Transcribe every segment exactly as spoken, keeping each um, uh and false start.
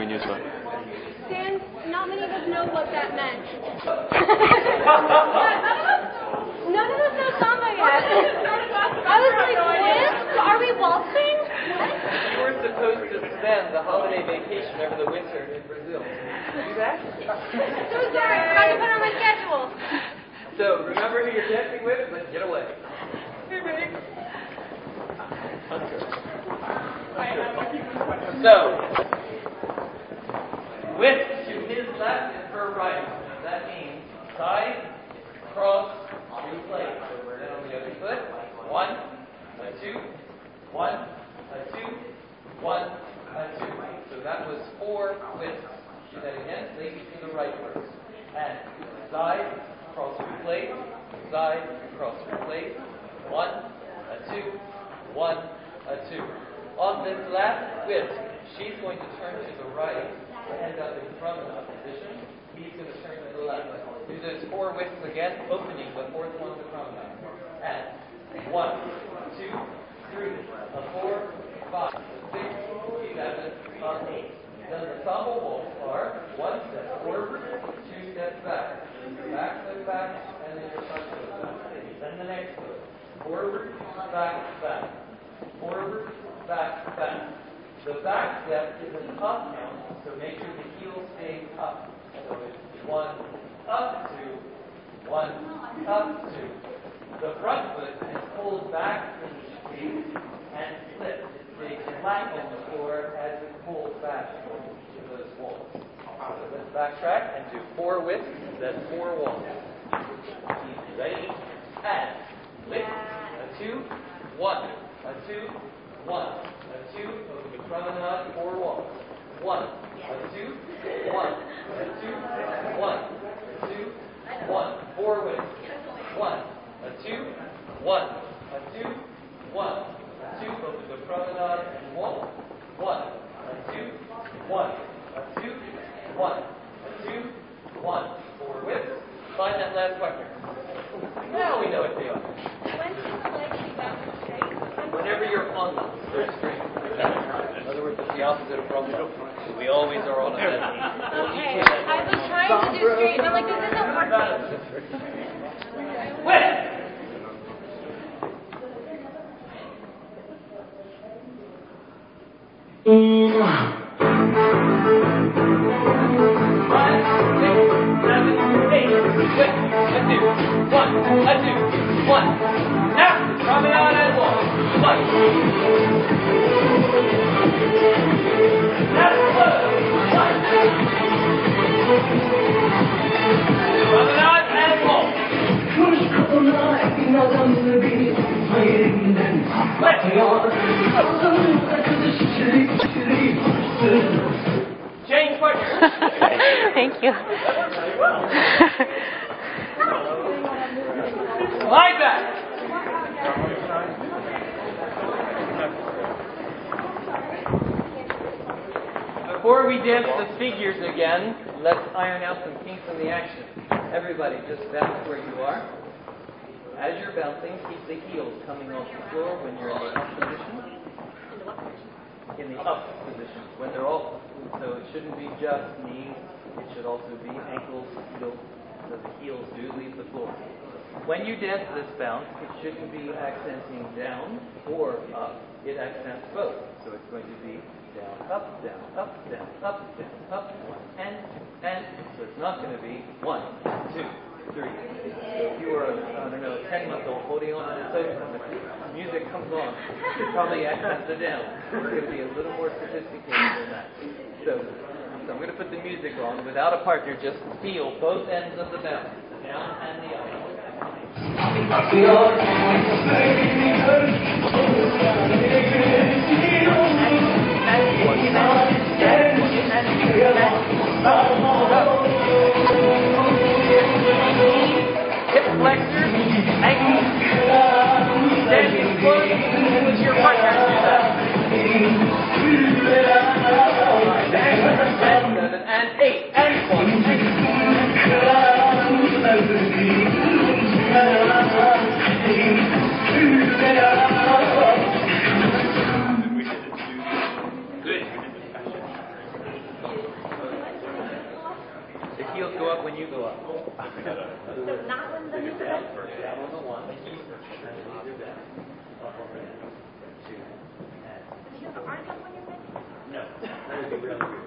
we knew so. Dan, not many of us know what that meant. None of us know samba yet. I was like, wisp? Are we waltzing? You were supposed to spend the holiday vacation over the winter in Brazil. Did you do that? So sorry, I forgot to put it on my schedule. So, remember who you're dancing with? Let's get away. Hey, Rick. So, with to his left and her right. That means side, cross, replay. So we're down on the other foot. One, a two, one, a two, one, a two. So that was four widths. Do that again. Ladies to the right first. And side, cross, replay, side, cross, replay. One, a two, one, a two. On this last width, she's going to turn to the right to end up in promenade position. He's going to turn to the left. Do those four widths again, opening the fourth one to promenade. And one, two, three, a four, five, six, seven, a eight. Then the samba waltz are one step forward, two steps back. Back foot back, and then your front foot back. Then the next foot. Forward, back, back. Forward, back, back. The back step is an up count, so make sure the heel stays up. So it's one, up, two, one, up, two. The front foot is pulled back to the street and slips. It stays flat on the floor as it pulls back to those walls. So let's backtrack and do four widths, then four walls. Ready? And lift. A two, one, a two, one, a two, over the promenade, four walls. One, a two, one, a two, one, a two, one, four widths. One, a two, one, a two, one, a two, over the promenade and wall. One, a two, one, a two, one, a two, one, four widths. Find that last partner. Now we know what they are. When should the legs be back straight? Whenever you're on them, they're straight. In other words, it's the opposite of promenade. We always are on a bed. Okay, I've been trying to do straight, and I'm like, this isn't working. Wait! Change partner. Thank you. Lie back. Before we dance the figures again, let's iron out some kinks in the action. Everybody, just bounce where you are. As you're bouncing, keep the heels coming off the floor when you're in the up position. In the up position, when they're all. So it shouldn't be just knees, it should also be ankles, heels, so the heels do leave the floor. When you dance this bounce, it shouldn't be accenting down or up, it accents both. So it's going to be down, up, down, up, down, up, down, up, one, and, and. So it's not going to be one, two, three. So if you were, I don't know, a ten-month-old holding on to the sofa and the music comes on, it probably accents it down. It's going to be a little more sophisticated than that. So, so I'm going to put the music on without a partner, just feel both ends of the bounce, the down and the up. Hip flexors, ankles, standing close with your partner. Do that. And seven, and eight, and one, and heels go up when you go up. So not when the music is First down on the one, the heels first, and the knees are down. Up over there. Two, and... The heels aren't up when you're mixing? No, that would be really weird.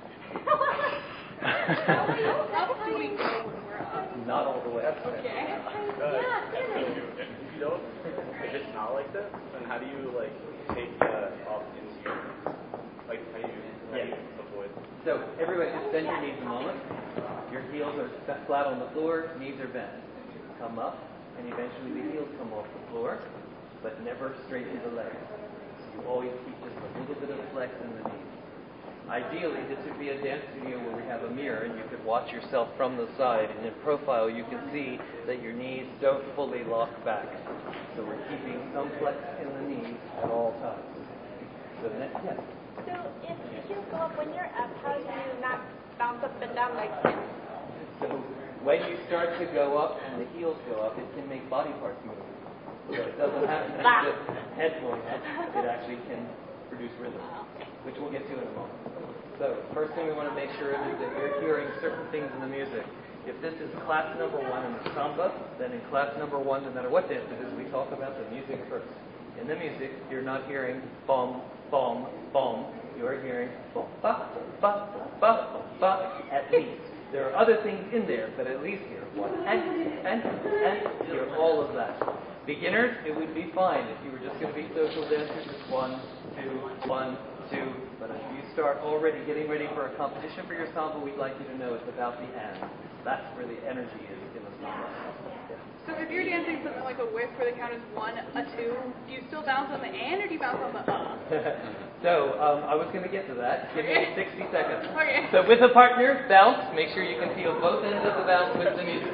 How do we go when we're up? Not all the way up. Okay. Uh, Yeah, kidding. If you don't, if it's not like this, then how do you like take the off into your, like how do you, how do you avoid? So everybody just bend your knees a moment. Your heels are flat on the floor, knees are bent. Come up, and eventually the heels come off the floor, but never straight to the legs. So you always keep just a little bit of flex in the knees. Ideally, this would be a dance studio where we have a mirror and you could watch yourself from the side, and in profile you can see that your knees don't fully lock back. So we're keeping some flex in the knees at all times. So next, yes. So if the heels go up when you're up, how do you not bounce up and down like this? So when you start to go up and the heels go up, it can make body parts move. So it doesn't have to be just head going up. It actually can produce rhythm, which we'll get to in a moment. So first thing we want to make sure is that you're hearing certain things in the music. If this is class number one in the samba, then in class number one, no matter what dance it is, we talk about the music first. In the music, you're not hearing bom, bom, bom. You're hearing bom, ba, ba, ba, ba, at least. There are other things in there, but at least hear one, and, and, and, hear all of that. Beginners, it would be fine if you were just going to be social dancers, just one, two, one, two. But if you start already getting ready for a competition for your samba, we'd like you to know it's about the and. That's where the energy is in the samba. Yeah. So if you're dancing something like a whisk where the count is one, a two, do you still bounce on the and or do you bounce on the uh? So um, I was going to get to that. Give me sixty seconds. Okay. So with a partner, bounce. Make sure you can feel both ends of the bounce with the music.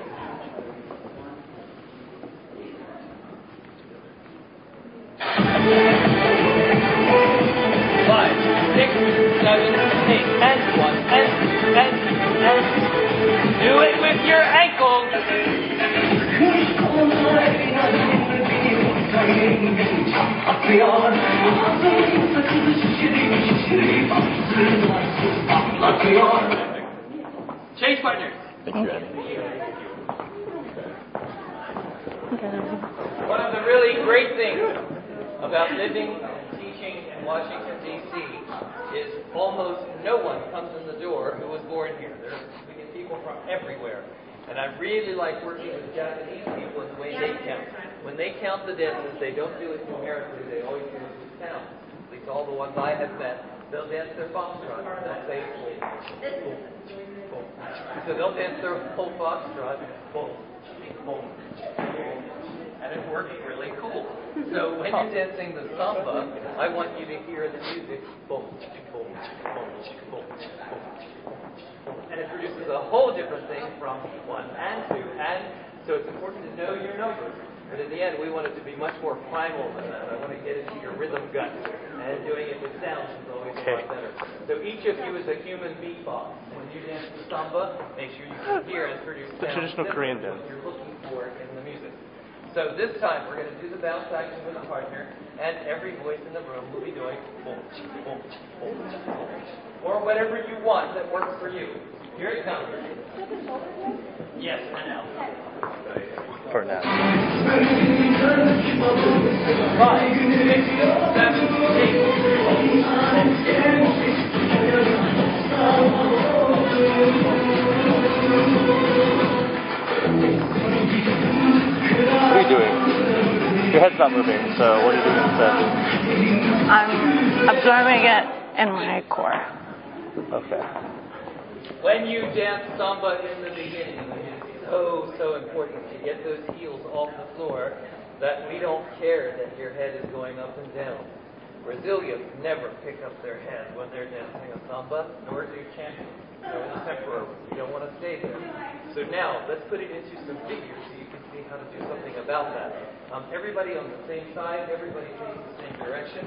Five, six, seven, eight, and one, and two, and two, and do it with your ankles. Change partners. Thank you, Annie. One of the really great things about living and teaching in Washington, D C is almost no one comes in the door who was born here. There's, we get people from everywhere. And I really like working with Japanese people in the way they count. When they count the dances, they don't do it numerically, they always do it with sound. At least all the ones I have met, they'll dance their foxtrot. They'll say, boom, boom, boom. So they'll dance their whole foxtrot, boom, boom, boom. And it works really cool. So when you're dancing the samba, I want you to hear the music, boom, boom, boom, boom, boom, boom. And it produces a whole different thing from one and two. And so it's important to know your numbers. But in the end, we want it to be much more primal than that. I want to get into your rhythm gut. And doing it with sound is always a lot better. So each of you is a human beatbox. When you dance the samba, make sure you can hear and produce sound. The traditional Korean what dance. you're looking for in the music. So this time we're going to do the bounce action with a partner, and every voice in the room will be doing boom, boom, boom, boom, or whatever you want that works for you. Here it comes. Yes, and now. For now. Five, six, seven, eight. What are you doing? Your head's not moving, so what are you doing instead? I'm absorbing it in my core. Okay. When you dance samba in the beginning, it's so, so important to get those heels off the floor that we don't care that your head is going up and down. Brazilians never pick up their head when they're dancing a samba, nor do champions. So it's temporary. You don't want to stay there. So now, let's put it into some figures so you can see how to do something about that. Um, everybody on the same side, everybody facing the same direction.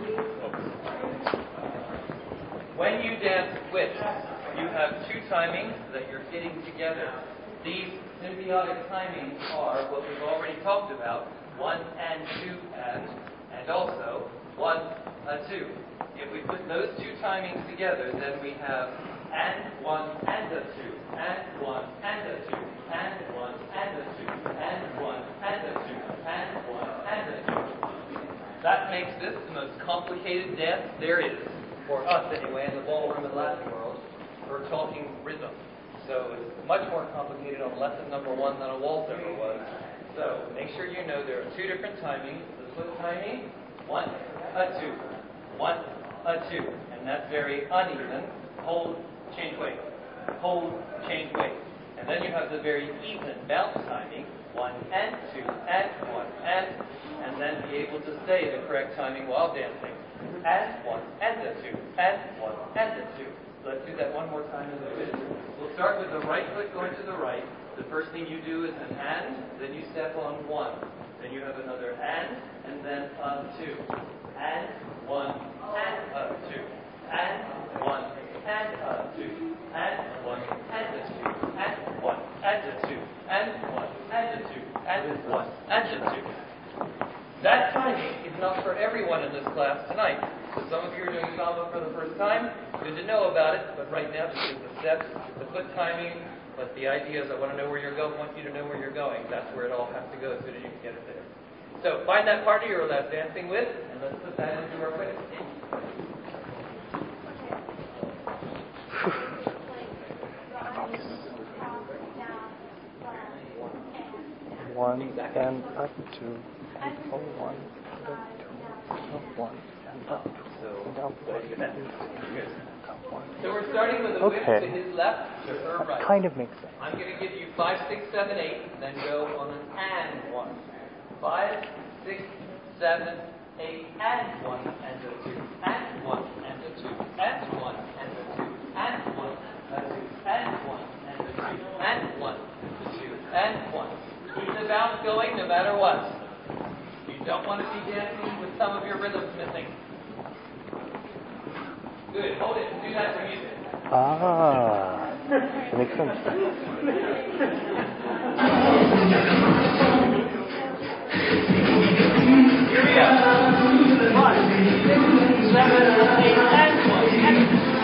When you dance whips, you have two timings that you're fitting together. These symbiotic timings are what we've already talked about, one and two and, and also one, a two. If we put those two timings together, then we have and one and a two, and one and a two, and one and a two, and one and a two, and one and a two. That makes this the most complicated dance there is, for us anyway, in the ballroom and Latin world, for talking rhythm. So it's much more complicated on lesson number one than a waltz ever was. So make sure you know there are two different timings. The foot timing, one, a two, one, a two, and that's very uneven. Hold, change weight, hold, change weight. And then you have the very even bounce timing, one and two, and one, and, and then be able to say the correct timing while dancing. And one, and a two, and one, and a two. Let's do that one more time as a bit. We'll start with the right foot going to the right. The first thing you do is an and, then you step on one. Then you have another and, and then a two. And one, and a two. And one, and a two. And one, and a two. And one, and a two. And one, and a two. And one, and a two. That timing is not for everyone in this class tonight. So some of you are doing samba for the first time. Good to know about it, but right now this is the steps, the foot timing. But the idea is I want to know where you're going. I want you to know where you're going. That's where it all has to go so that you can get it there. So find that partner you're last dancing with, and let's put that into our quick. One and up two, oh, one, up two, up one, and up, and up one. So we're starting with a whip Okay. to his left, to her That right. kind of makes sense. I'm going to give you five, six, seven, eight, and then go on an and one. Five, six, seven, eight, and one, and a two, and one, and a two, and one, and a two, and one, a two, and one, and a two, and one, a two, and one. Keep the bounce going no matter what. You don't want to be dancing with some of your rhythms missing. Good. Hold it. Do that for music. Ah, that makes sense. Here we go. One, six, seven, eight, and one, and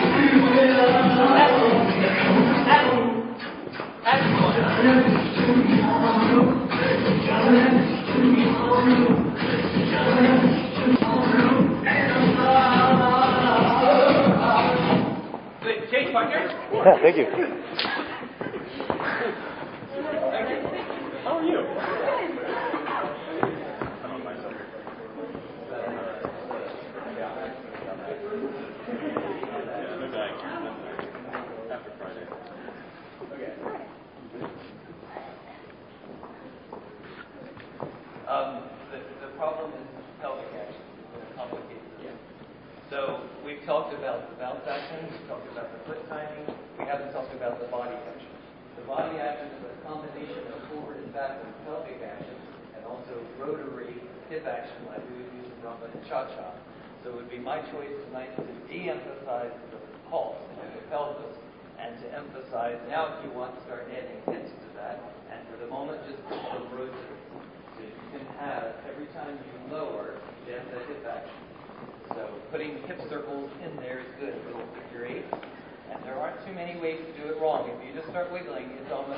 and and one. Good. Change partner. Yeah, thank you. Thank you. How are you? After Friday. Okay. Um, the, the problem is pelvic action. It's complicated. Yeah. So we've talked about the bounce action, we've talked about the foot timing, we haven't talked about the body action. The body action is a combination of forward and backward pelvic action and also rotary hip action like we would use in rumba and cha-cha. So it would be my choice tonight to de-emphasize the pulse and the pelvis and to emphasize, now if you want to start adding hips to that, and for the moment just push the rotary. So you can have, every time you lower, you have the hip action. So putting hip circles in there is good, little figure eights. And there aren't too many ways to do it wrong. If you just start wiggling, it's almost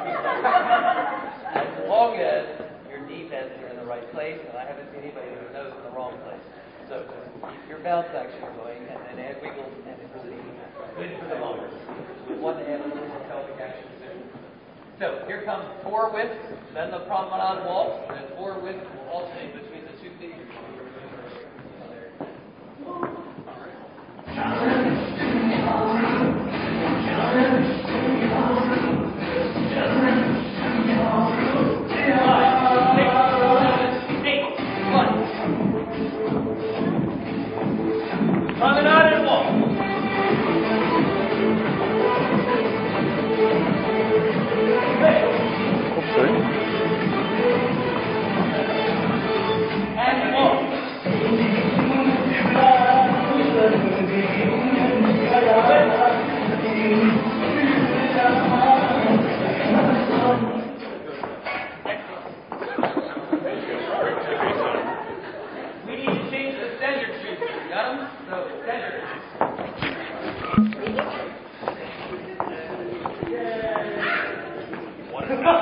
as long as your knee bends are in the right place, and I haven't seen anybody who knows in the wrong place. So just keep your bounce action going, and then add wiggles and proceed. Good for the moment. We want to add a little more pelvic action soon. So here comes four whips, then the promenade waltz, and four whips will alternate between the two figures. Promenade and walk. Oops, sorry.